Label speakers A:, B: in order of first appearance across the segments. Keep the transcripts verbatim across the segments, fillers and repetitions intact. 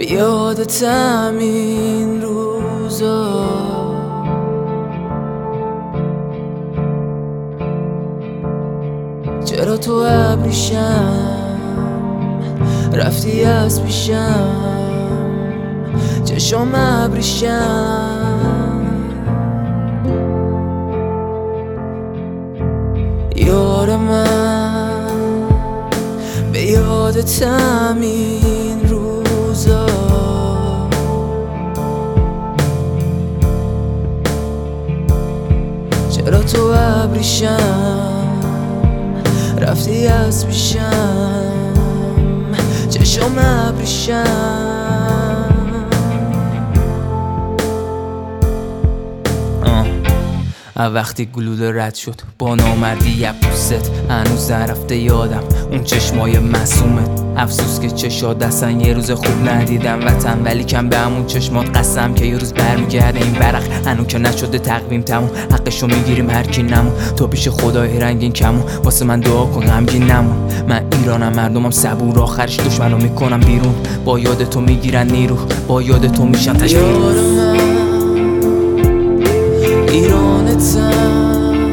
A: یادتم این روزا، چرا تو ابریشم رفتی از پیشم، چشم ابریشم. یار من به یادتم این روزا، چرا تو ابریشم رفتی از پیشم، چشم ابریشم. وقتی گلوله رد شد با نامردی یک پوست، هنوز نرفته یادم اون چشمای معصومت. افسوس که چشات دستن یه روز خوب ندیدم وطن، ولی کم به همون چشمات قسم که یه روز برمیگرده این ورق. هنو که نشده تقویم تموم، حقشو میگیریم هر کی نمون، تو پیش خدای رنگین کمون، واسه من دعا کن غمگین نمون. من ایرانم مردمم صبور، آخرش دشمنو میکنم بیرون، با یاد تو میگیرن نیرو، با یاد تو میشن تشویق. ایرانتم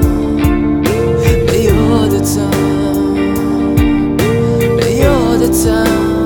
A: به یادتم، به یادتم.